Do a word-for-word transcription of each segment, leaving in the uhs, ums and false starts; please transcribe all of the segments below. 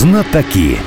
Знатоки.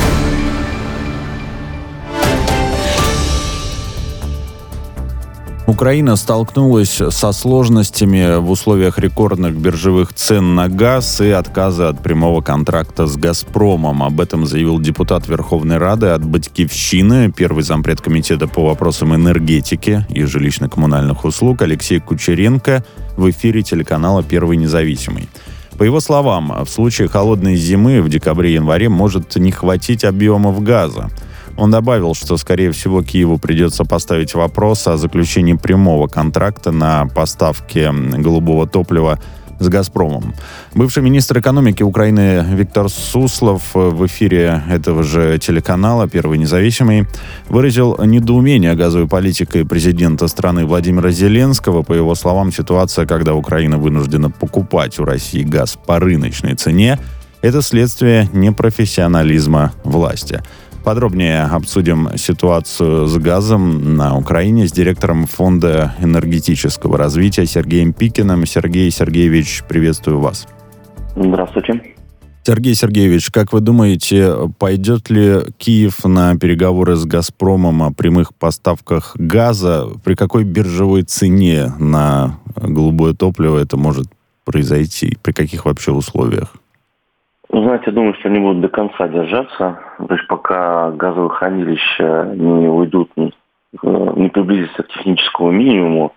Украина столкнулась со сложностями в условиях рекордных биржевых цен на газ и отказа от прямого контракта с «Газпромом». Об этом заявил депутат Верховной Рады от «Батькивщины», первый зампред комитета по вопросам энергетики и жилищно-коммунальных услуг Алексей Кучеренко в эфире телеканала «Первый независимый». По его словам, в случае холодной зимы в декабре-январе может не хватить объемов газа. Он добавил, что, скорее всего, Киеву придется поставить вопрос о заключении прямого контракта на поставки голубого топлива с «Газпромом». Бывший министр экономики Украины Виктор Суслов в эфире этого же телеканала «Первый независимый» выразил недоумение газовой политикой президента страны Владимира Зеленского. По его словам, ситуация, когда Украина вынуждена покупать у России газ по рыночной цене, это следствие непрофессионализма власти. Подробнее обсудим ситуацию с газом на Украине с директором Фонда энергетического развития Сергеем Пикиным. Сергей Сергеевич, приветствую вас. Здравствуйте. Сергей Сергеевич, как вы думаете, пойдет ли Киев на переговоры с «Газпромом» о прямых поставках газа? При какой биржевой цене на голубое топливо это может произойти? При каких вообще условиях? Знаете, я думаю, что они будут до конца держаться. То есть пока газовые хранилища не уйдут, не приблизятся к техническому минимуму,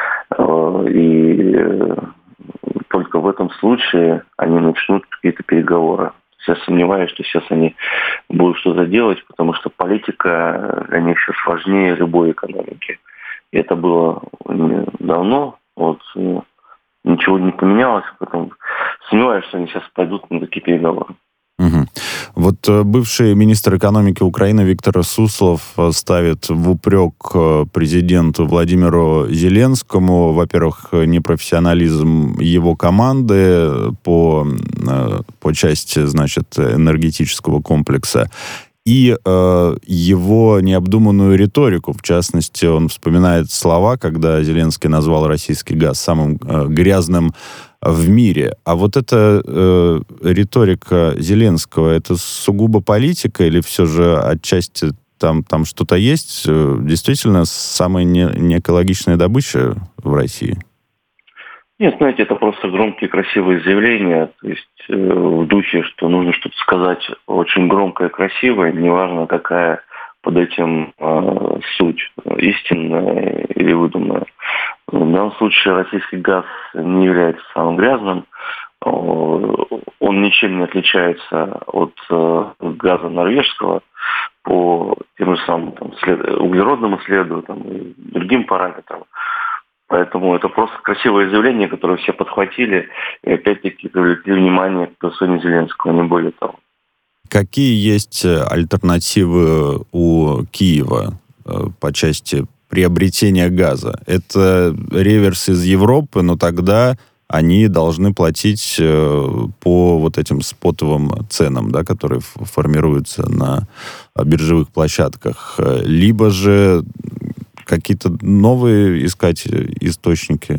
и только в этом случае они начнут какие-то переговоры. Я сомневаюсь, что сейчас они будут что-то делать, потому что политика для них сейчас важнее любой экономики. И это было давно. Вот. Ничего не поменялось, поэтому сомневаюсь, что они сейчас пойдут на такие переговоры. Угу. Вот бывший министр экономики Украины Виктор Суслов ставит в упрек президенту Владимиру Зеленскому, во-первых, непрофессионализм его команды по, по части, значит, энергетического комплекса, и э, его необдуманную риторику. В частности, он вспоминает слова, когда Зеленский назвал российский газ самым э, грязным в мире. А вот эта э, риторика Зеленского, это сугубо политика или все же отчасти там, там что-то есть? Действительно, самая не, неэкологичная добыча в России? Нет, знаете, это просто громкие красивые заявления, то есть э, в духе, что нужно что-то сказать очень громкое и красивое, неважно, какая под этим э, суть, истинная или выдуманная. В данном случае российский газ не является самым грязным, он ничем не отличается от э, газа норвежского по тем же самым там, след... углеродному следу там, и другим параметрам. Поэтому это просто красивое заявление, которое все подхватили и опять-таки привлекли внимание к персоне Зеленского, не более того. Какие есть альтернативы у Киева по части приобретения газа? Это реверс из Европы, но тогда они должны платить по вот этим спотовым ценам, да, которые формируются на биржевых площадках. Либо же какие-то новые искать источники?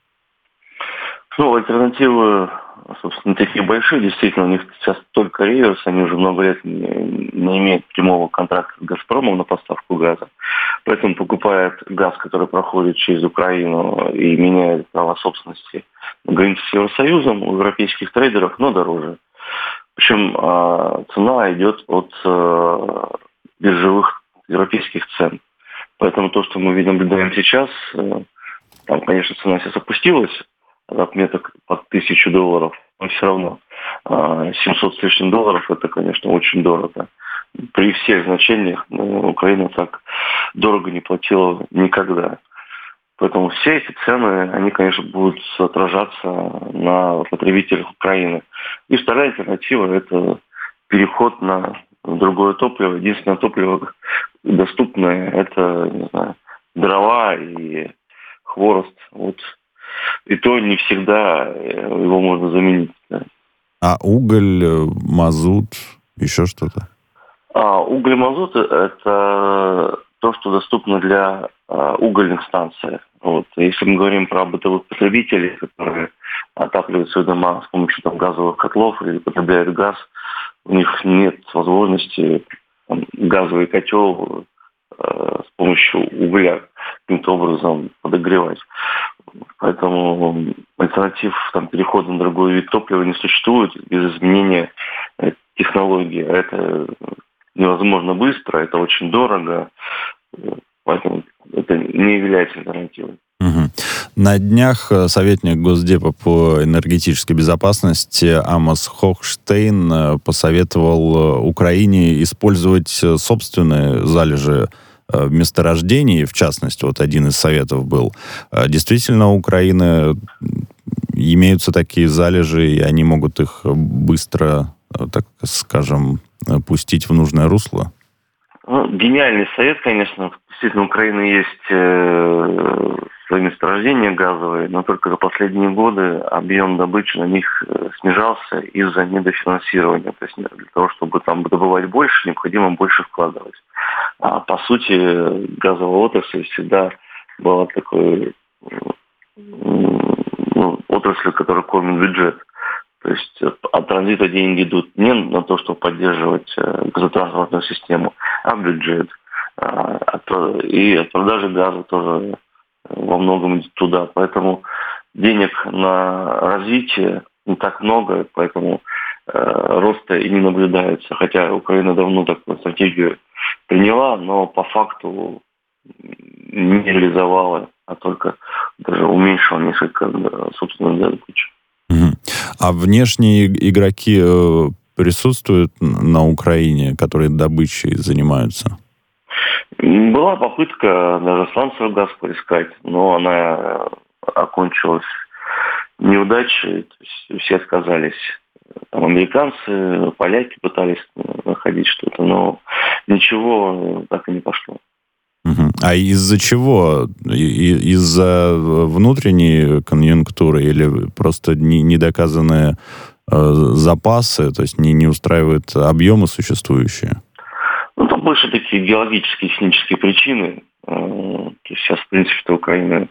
Ну, альтернативы, собственно, такие большие. Действительно, у них сейчас только реверс. Они уже много лет не, не имеют прямого контракта с «Газпромом» на поставку газа. Поэтому покупают газ, который проходит через Украину и меняет права собственности на границе с Евросоюзом у европейских трейдеров, но дороже. Причем э, цена идет от э, биржевых европейских цен. Поэтому то, что мы наблюдаем сейчас, там, конечно, цена сейчас опустилась от отметок под тысячу долларов, но все равно семьсот с лишним долларов, это, конечно, очень дорого. При всех значениях Украина так дорого не платила никогда. Поэтому все эти цены, они, конечно, будут отражаться на потребителях Украины. И вторая альтернатива – это переход на другое топливо. Единственное топливо доступное – это, не знаю, дрова и хворост. Вот. И то не всегда его можно заменить. Да. А уголь, мазут, еще что-то? А уголь и мазут – это то, что доступно для а, угольных станций. Вот. Если мы говорим про бытовых потребителей, которые отапливают свои дома с помощью там, газовых котлов или потребляют газ, у них нет возможности там, газовый котел э, с помощью угля каким-то образом подогревать. Поэтому альтернатив там, перехода на другой вид топлива не существует без изменения э, технологии. Это невозможно быстро, это очень дорого, поэтому это не является альтернативой. Угу. На днях советник Госдепа по энергетической безопасности Амос Хохштейн посоветовал Украине использовать собственные залежи месторождений, в частности, вот один из советов был. Действительно, у Украины имеются такие залежи, и они могут их быстро, так скажем, пустить в нужное русло? Ну, гениальный совет, конечно. Действительно, у Украины есть э, свои месторождения газовые, но только за последние годы объем добычи на них снижался из-за недофинансирования. То есть для того, чтобы там добывать больше, необходимо больше вкладывать. А по сути, газовая отрасль всегда была такой ну, отраслью, которая кормит бюджет. То есть от транзита деньги идут не на то, чтобы поддерживать газотранспортную систему, а в бюджет. И от продажи газа тоже во многом идет туда. Поэтому денег на развитие не так много, поэтому роста и не наблюдается. Хотя Украина давно такую стратегию приняла, но по факту не реализовала, а только даже уменьшила несколько собственную добычу. А внешние игроки присутствуют на Украине, которые добычей занимаются? Была попытка даже сланцевый газ поискать, но она окончилась неудачей. То есть все отказались. Там американцы, поляки пытались находить что-то, но ничего так и не пошло. Угу. А из-за чего? И- из-за внутренней конъюнктуры или просто не- недоказанные э, запасы, то есть не, не устраивают объемы существующие? Ну, там больше такие геологические, технические причины. То есть сейчас, в принципе, Украина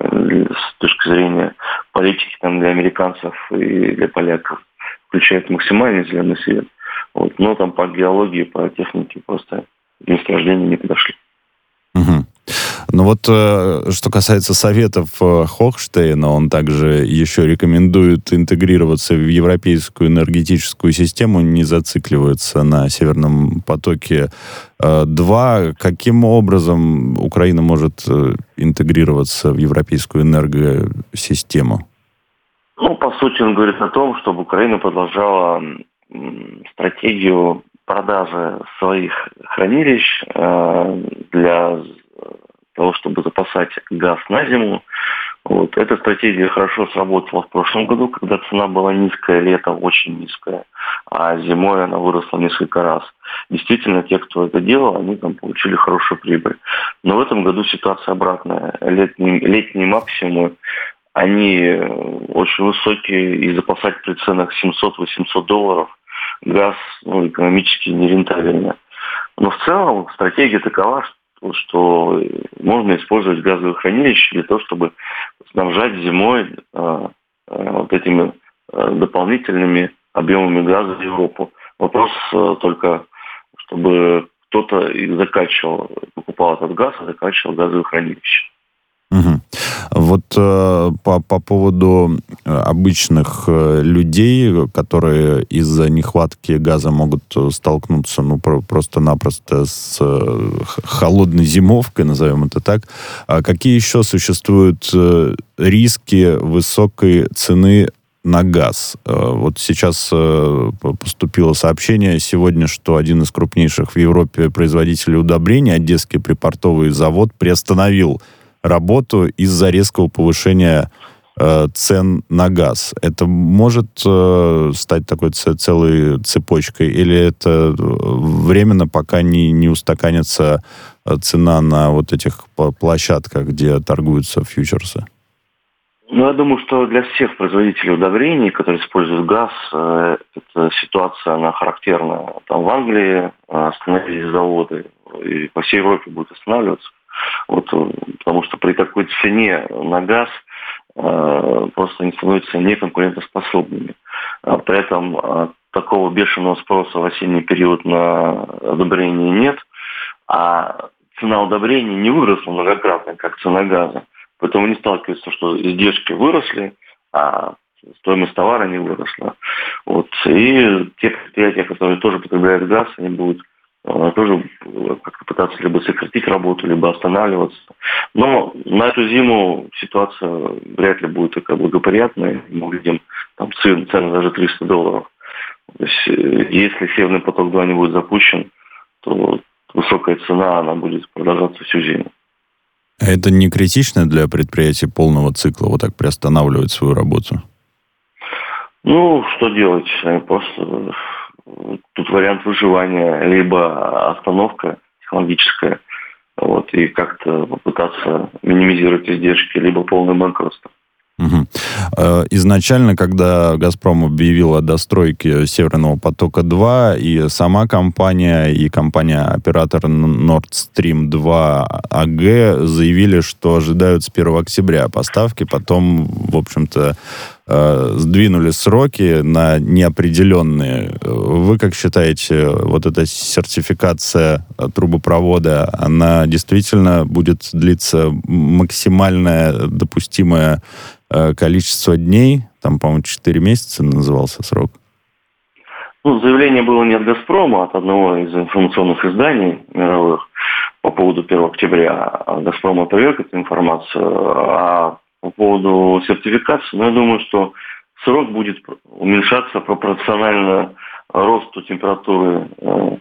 с точки зрения политики там, для американцев и для поляков включает максимальный зеленый свет. Вот. Но там по геологии, по технике просто месторождения не подошли. Угу. Ну вот, э, что касается советов э, Хохштейна, он также еще рекомендует интегрироваться в европейскую энергетическую систему, не зацикливаться на Северном потоке два. Каким образом Украина может э, интегрироваться в европейскую энергосистему? Ну, по сути, он говорит о том, чтобы Украина продолжала м, стратегию продажи своих хранилищ э, для того, чтобы запасать газ на зиму. Вот. Эта стратегия хорошо сработала в прошлом году, когда цена была низкая, летом очень низкая, а зимой она выросла несколько раз. Действительно, те, кто это делал, они там получили хорошую прибыль. Но в этом году ситуация обратная. Летние, летние максимумы, они очень высокие, и запасать при ценах семьсот-восемьсот долларов газ ну, экономически нерентабельно. Но в целом стратегия такова, что, что можно использовать газовые хранилища для того, чтобы снабжать зимой э, э, вот этими э, дополнительными объемами газа в Европу. Вопрос э, только, чтобы кто-то их закачивал, покупал этот газ и закачивал газовые хранилища. Угу. Вот э, по, по поводу обычных э, людей, которые из-за нехватки газа могут столкнуться ну, про, просто-напросто с э, холодной зимовкой, назовем это так, а какие еще существуют э, риски высокой цены на газ? Э, вот сейчас э, поступило сообщение сегодня, что один из крупнейших в Европе производителей удобрений, Одесский припортовый завод, приостановил работу из-за резкого повышения э, цен на газ. Это может э, стать такой ц- целой цепочкой, или это временно, пока не, не устаканится цена на вот этих площадках, где торгуются фьючерсы? Ну, я думаю, что для всех производителей удобрений, которые используют газ, э, эта ситуация, она характерна. Там в Англии остановились заводы, и по всей Европе будут останавливаться. Вот, потому что при такой цене на газ э, просто они становятся неконкурентоспособными. А при этом э, такого бешеного спроса в осенний период на удобрения нет, а цена удобрений не выросла многократно, как цена газа. Поэтому не сталкиваются, что издержки выросли, а стоимость товара не выросла. Вот. И те предприятия, которые тоже потребляют газ, они будут э, тоже как-то пытаться либо сократить работу, либо останавливаться. Но на эту зиму ситуация вряд ли будет такая благоприятная. Мы видим там цены, цены даже триста долларов. То есть, если Северный поток-два не будет запущен, то высокая цена, она будет продолжаться всю зиму. Это не критично для предприятий полного цикла, вот так приостанавливать свою работу? Ну, что делать? Просто тут вариант выживания, либо остановка технологическая, вот, и как-то попытаться минимизировать издержки, либо полное банкротство. Угу. Изначально, когда «Газпром» объявил о достройке «Северного потока-два», и сама компания, и компания-оператор «Nord Stream два АГ» заявили, что ожидают с первого октября поставки, потом, в общем-то, сдвинули сроки на неопределенные. Вы как считаете, вот эта сертификация трубопровода, она действительно будет длиться максимальное допустимое количество дней? Там, по-моему, четыре месяца назывался срок. Ну, заявление было не от «Газпрома», а от одного из информационных изданий мировых по поводу первого октября. «Газпром» опроверг эту информацию, а по поводу сертификации, ну, я думаю, что срок будет уменьшаться пропорционально росту температуры, э,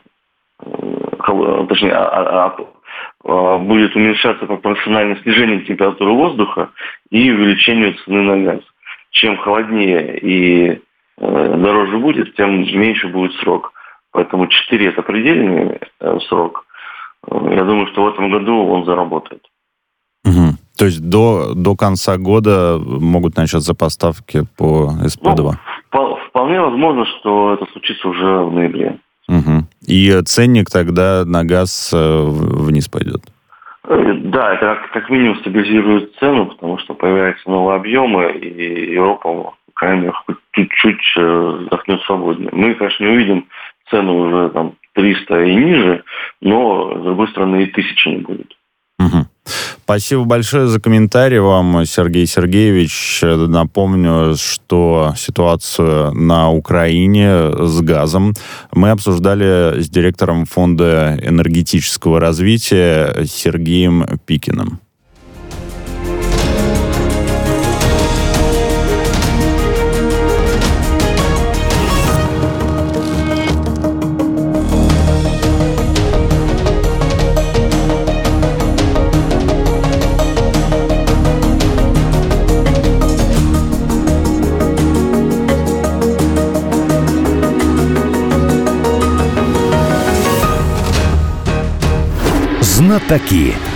э, точнее, а, а, а, будет уменьшаться пропорционально снижению температуры воздуха и увеличению цены на газ. Чем холоднее и э, дороже будет, тем меньше будет срок. Поэтому четыре это предельный э, срок. Я думаю, что в этом году он заработает. Угу. То есть до, до конца года могут начаться поставки по эс пэ два? Ну, вполне возможно, что это случится уже в ноябре. Угу. И ценник тогда на газ вниз пойдет? Да, это как, как минимум стабилизирует цену, потому что появляются новые объемы, и Европа, по крайней мере, хоть чуть-чуть вздохнет свободнее. Мы, конечно, не увидим цену уже там триста и ниже, но, с другой стороны, и тысячи не будет. Угу. Спасибо большое за комментарий вам, Сергей Сергеевич. Напомню, что ситуацию на Украине с газом мы обсуждали с директором Фонда энергетического развития Сергеем Пикиным. Знатоки.